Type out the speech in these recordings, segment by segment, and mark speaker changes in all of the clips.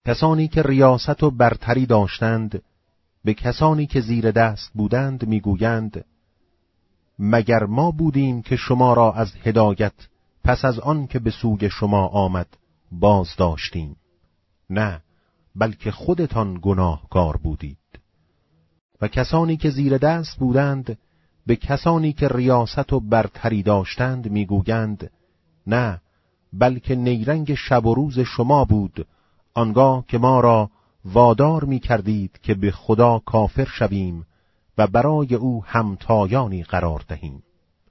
Speaker 1: کسانی که ریاست و برتری داشتند به کسانی که زیر دست بودند میگویند مگر ما بودیم که شما را از هدایت پس از آن که به سوی شما آمد باز داشتیم؟ نه، بلکه خودتان گناهکار بودید. و کسانی که زیر دست بودند به کسانی که ریاست و برتری داشتند میگویند نه، بلکه نیرنگ شب و روز شما بود، آنگاه که ما را وادار می‌کردید که به خدا کافر شویم و برای او همتایانی قرار دهیم.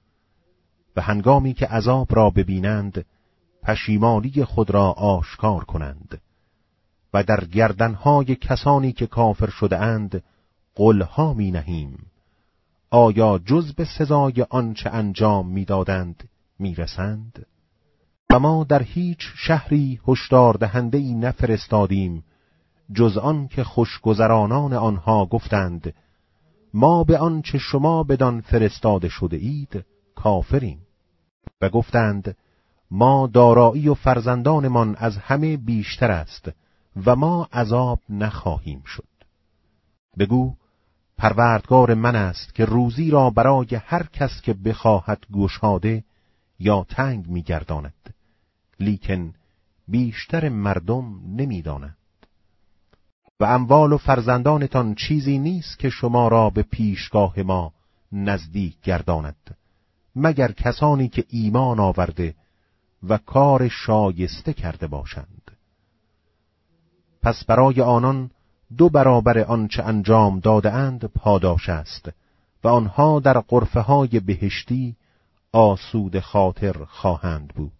Speaker 1: و هنگامی که عذاب را ببینند پشیمانی خود را آشکار کنند و در گردنهای کسانی که کافر شده اند غلها می نهیم. آیا جز به سزای آنچه انجام می دادند می رسند؟ و ما در هیچ شهری هشدار دهنده‌ای نفرستادیم جز آن که خوشگذرانان آنها گفتند ما به آنچه شما بدان فرستاده شده اید کافریم. و گفتند ما دارایی و فرزندانمان از همه بیشتر است و ما عذاب نخواهیم شد. بگو پروردگار من است که روزی را برای هر کس که بخواهد گشاده یا تنگ می‌گرداند، لیکن بیشتر مردم نمی‌دانند. و اموال و فرزندانتان چیزی نیست که شما را به پیشگاه ما نزدیک گرداند، مگر کسانی که ایمان آورده و کار شایسته کرده باشند. پس برای آنان 2 برابر آنچه انجام داده اند پاداش است و آنها در غرفه های بهشتی آسود خاطر خواهند بود.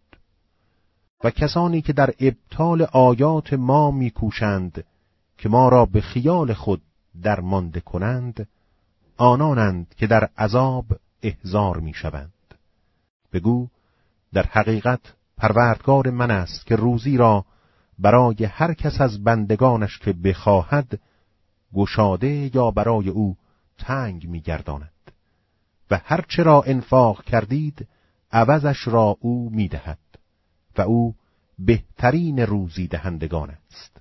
Speaker 1: و کسانی که در ابطال آیات ما میکوشند که ما را به خیال خود درمانده کنند، آنانند که در عذاب احضار میشوند. بگو در حقیقت پروردگار من است که روزی را برای هر کس از بندگانش که بخواهد گشاده یا برای او تنگ می‌گرداند و هر چه را انفاق کردید عوضش را او می‌دهد و او بهترین روزی دهندگان است.